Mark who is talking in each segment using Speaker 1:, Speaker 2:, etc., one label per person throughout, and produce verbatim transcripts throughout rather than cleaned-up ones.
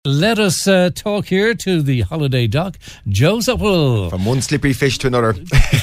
Speaker 1: Let us uh, talk here to the holiday doc, Joe Supple.
Speaker 2: From one slippery fish to another.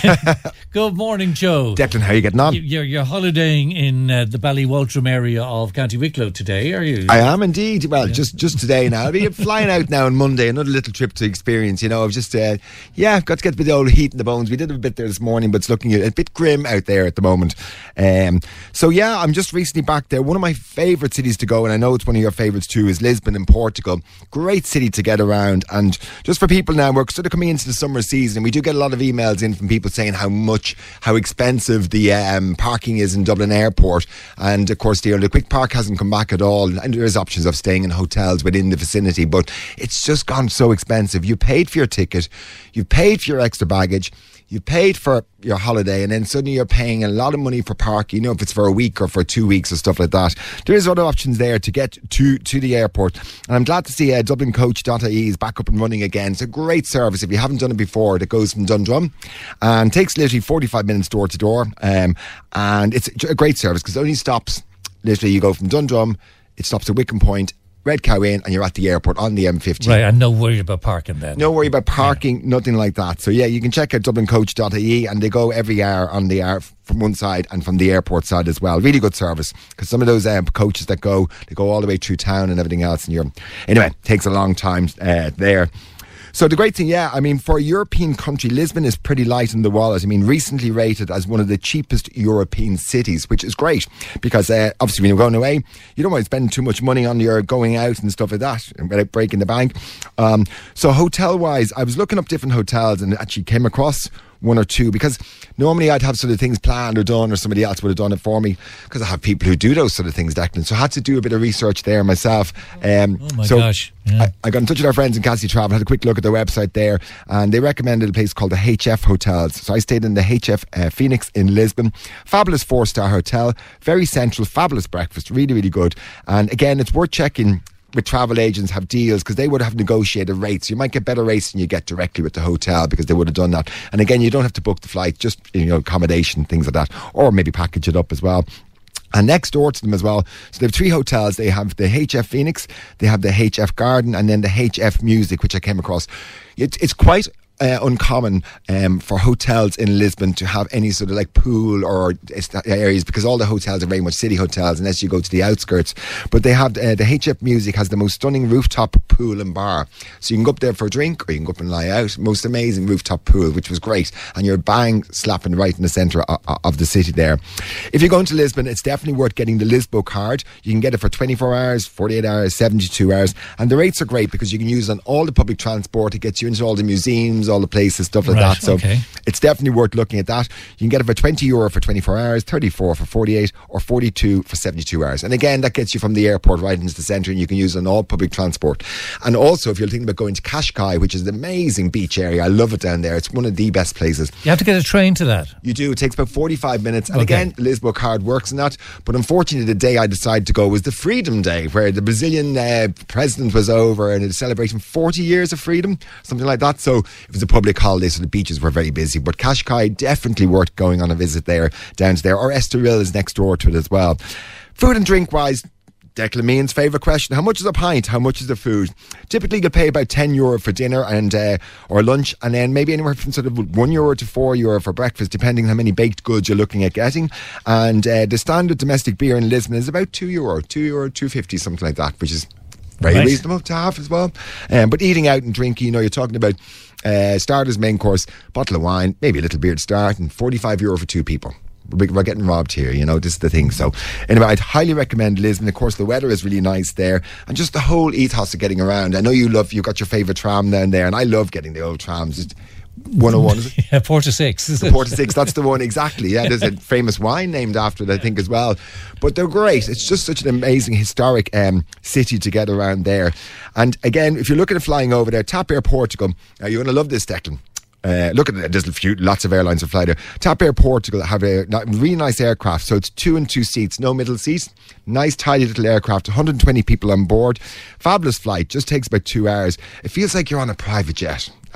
Speaker 1: Good morning, Joe.
Speaker 2: Declan, how are you getting on?
Speaker 1: You're, you're holidaying in uh, the Ballywaltram area of County Wicklow today, are you?
Speaker 2: I am indeed. Well, yeah. just just today now. I'll be flying out now on Monday, another little trip to experience. You know, I've just, uh, yeah, got to get a bit of the old heat in the bones. We did a bit there this morning, but it's looking a bit grim out there at the moment. Um, so, yeah, I'm just recently back there. One of my favourite cities to go, and I know it's one of your favourites too, is Lisbon in Portugal. Great city to get around. And just for people now, we're sort of coming into the summer season. We do get a lot of emails in from people saying how much, how expensive the um, parking is in Dublin Airport. And of course, the, the Quick Park hasn't come back at all. And there is options of staying in hotels within the vicinity, but it's just gone so expensive. You paid for your ticket, you paid for your extra baggage, you paid for your holiday, and then suddenly you're paying a lot of money for parking, you know, if it's for a week or for two weeks or stuff like that. There is other options there to get to, to the airport. And I'm glad to see uh, Dublin Coach dot I E is back up and running again. It's a great service if you haven't done it before, that goes from Dundrum and takes literally forty-five minutes door to door. Um, and it's a great service because it only stops, literally you go from Dundrum, it stops at Wickham Point, Red Cow Inn, and you're at the airport on the M fifteen.
Speaker 1: Right, and no worry about parking then.
Speaker 2: No worry about parking, yeah. Nothing like that. So yeah, you can check out Dublin Coach dot I E, and they go every hour on the hour from one side and from the airport side as well. Really good service, because some of those um, coaches that go, they go all the way through town and everything else, and you're, anyway, takes a long time uh, there. So the great thing, yeah, I mean, for a European country, Lisbon is pretty light in the wallet. I mean, recently rated as one of the cheapest European cities, which is great because uh, obviously when you're going away, you don't want to spend too much money on your going out and stuff like that without breaking the bank. Um, so hotel-wise, I was looking up different hotels and actually came across one or two, because normally I'd have sort of things planned or done, or somebody else would have done it for me, because I have people who do those sort of things, Declan. So I had to do a bit of research there myself. Um,
Speaker 1: oh my
Speaker 2: so
Speaker 1: gosh. Yeah.
Speaker 2: I, I got in touch with our friends in Cassie Travel, had a quick look at their website there, and they recommended a place called the H F Hotels. So I stayed in the H F uh, Phoenix in Lisbon. Fabulous four-star hotel, very central, fabulous breakfast, really, really good. And again, it's worth checking with travel agents, have deals, because they would have negotiated rates. You might get better rates than you get directly with the hotel, because they would have done that. And again, you don't have to book the flight, just, you know, accommodation, things like that, or maybe package it up as well. And next door to them as well, so they have three hotels. They have the H F Phoenix, they have the H F Garden, and then the H F Music, which I came across. It, it's quite Uh, uncommon um, for hotels in Lisbon to have any sort of like pool or areas, because all the hotels are very much city hotels unless you go to the outskirts. But they have uh, the H F Music has the most stunning rooftop pool and bar, so you can go up there for a drink or you can go up and lie out. Most amazing rooftop pool, which was great, and you're bang slapping right in the centre of, of the city there. If you're going to Lisbon, it's definitely worth getting the Lisbo card. You can get it for twenty-four hours, forty-eight hours, seventy-two hours, and the rates are great because you can use it on all the public transport. It gets you into all the museums, all the places, stuff like
Speaker 1: right,
Speaker 2: that. So
Speaker 1: okay. It's
Speaker 2: definitely worth looking at that. You can get it for twenty euro for twenty-four hours, thirty-four for forty-eight, or forty-two for seventy-two hours. And again, that gets you from the airport right into the centre, and you can use it on all public transport. And also, if you're thinking about going to Cascais, which is an amazing beach area, I love it down there. It's one of the best places.
Speaker 1: You have to get a train to that.
Speaker 2: You do. It takes about forty-five minutes. And
Speaker 1: okay.
Speaker 2: Again, Lisbo card works in that. But unfortunately, the day I decided to go was the Freedom Day, where the Brazilian uh, president was over and it was celebrating forty years of freedom, something like that. So it was a public holiday, so the beaches were very busy. But Cascais, definitely worth going on a visit there, down to there. Or Estoril is next door to it as well. Food and drink wise, Declan, Meehan's favourite question: how much is a pint? How much is the food? Typically, you'll pay about ten euro for dinner and uh, or lunch, and then maybe anywhere from sort of one euro to four euro for breakfast, depending on how many baked goods you're looking at getting. And uh, the standard domestic beer in Lisbon is about two euro, two euro, two fifty, something like that, which is very right. reasonable to have as well. Um, but eating out and drinking, you know, you're talking about uh, starters, main course, bottle of wine, maybe a little beer to start, and forty-five euro for two people. We're getting robbed here, you know, this is the thing. So anyway, I'd highly recommend Lisbon. Of course, the weather is really nice there, and just the whole ethos of getting around. I know you love, you've got your favourite tram down there, and I love getting the old trams. It's one oh one, is it?
Speaker 1: Yeah, Porta Six.
Speaker 2: The Porta Six, that's the one, exactly. Yeah, there's a famous wine named after it, I think, as well. But they're great. It's just such an amazing historic um, city to get around there. And again, if you're looking at flying over there, TAP Air Portugal, uh, you're going to love this, Declan. Uh, look at it, there's a few, lots of airlines that fly there. TAP Air Portugal have a really nice aircraft, so it's two and two seats, no middle seats. Nice, tidy little aircraft, one hundred twenty people on board. Fabulous flight, just takes about two hours. It feels like you're on a private jet.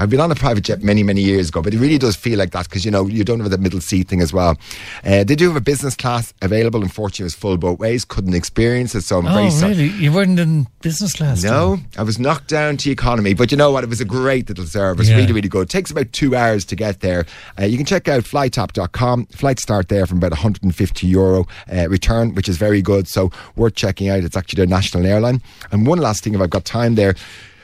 Speaker 2: I've been on a private jet many, many years ago, but it really does feel like that because, you know, you don't have the middle seat thing as well. Uh, they do have a business class available. Unfortunately, it was full both ways. Couldn't experience it, so I'm
Speaker 1: oh,
Speaker 2: very sorry.
Speaker 1: really? You weren't in business class?
Speaker 2: No,
Speaker 1: then?
Speaker 2: I was knocked down to economy. But you know what? It was a great little service.
Speaker 1: Yeah.
Speaker 2: Really, really good. It takes about two hours to get there. Uh, you can check out flytop dot com. Flights start there from about one hundred fifty euro uh, return, which is very good. So worth checking out. It's actually their national airline. And one last thing, if I've got time there.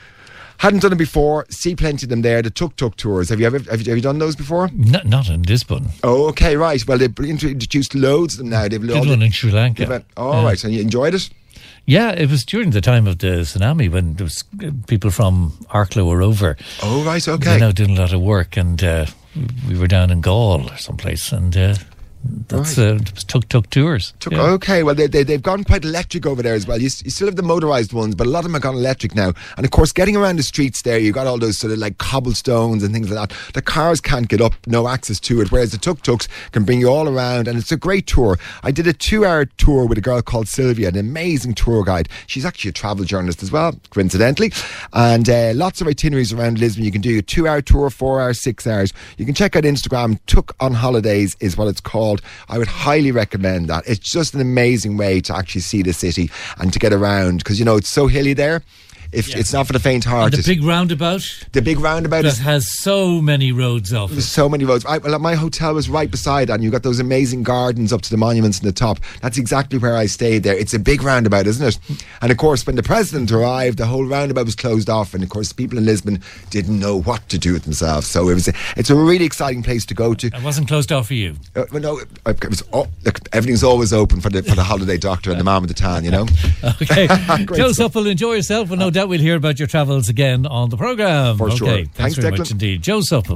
Speaker 2: Hadn't done it before. See plenty of them there. The Tuk Tuk tours. Have you ever have you, have you done those before?
Speaker 1: Not, not in Lisbon.
Speaker 2: Oh, okay, right. Well, they've introduced loads of them now. They've
Speaker 1: Did one in Sri Lanka.
Speaker 2: Went, oh, uh, right. And you enjoyed it?
Speaker 1: Yeah, it was during the time of the tsunami when there was people from Arklow were over.
Speaker 2: Oh, right. Okay.
Speaker 1: They're now doing a lot of work, and uh, we were down in Gaul or someplace, and. Uh, That's right. uh, it was Tuk Tuk tours.
Speaker 2: Tuk,
Speaker 1: yeah.
Speaker 2: Okay, well, they, they, they've gone quite electric over there as well. You, you still have the motorised ones, but a lot of them have gone electric now. And of course, getting around the streets there, you've got all those sort of like cobblestones and things like that. The cars can't get up, no access to it, whereas the Tuk Tuks can bring you all around, and it's a great tour. I did a two-hour tour with a girl called Sylvia, an amazing tour guide. She's actually a travel journalist as well, coincidentally. And uh, lots of itineraries around Lisbon. You can do a two-hour tour, four hours, six hours. You can check out Instagram. Tuk on Holidays is what it's called. I would highly recommend that. It's just an amazing way to actually see the city and to get around because, you know, it's so hilly there. If yeah. It's not for the faint-hearted.
Speaker 1: And the big roundabout.
Speaker 2: The big roundabout
Speaker 1: that
Speaker 2: is,
Speaker 1: has so many roads off it.
Speaker 2: So many roads. I, well, my hotel was right beside that, and you got those amazing gardens up to the monuments in the top. That's exactly where I stayed there. It's a big roundabout, isn't it? And of course, when the president arrived, the whole roundabout was closed off, and of course, people in Lisbon didn't know what to do with themselves. So it was. A, it's a really exciting place to go to.
Speaker 1: It wasn't closed off for you.
Speaker 2: Uh, well, no, it, it was. Oh, look, everything's always open for the for the holiday doctor and the mom of the town. You know.
Speaker 1: Okay, Joe Supple, enjoy yourself, and no doubt we'll hear about your travels again on the programme.
Speaker 2: For
Speaker 1: okay,
Speaker 2: sure.
Speaker 1: Thanks,
Speaker 2: Thanks
Speaker 1: very
Speaker 2: Declan.
Speaker 1: much indeed. Joe Supple.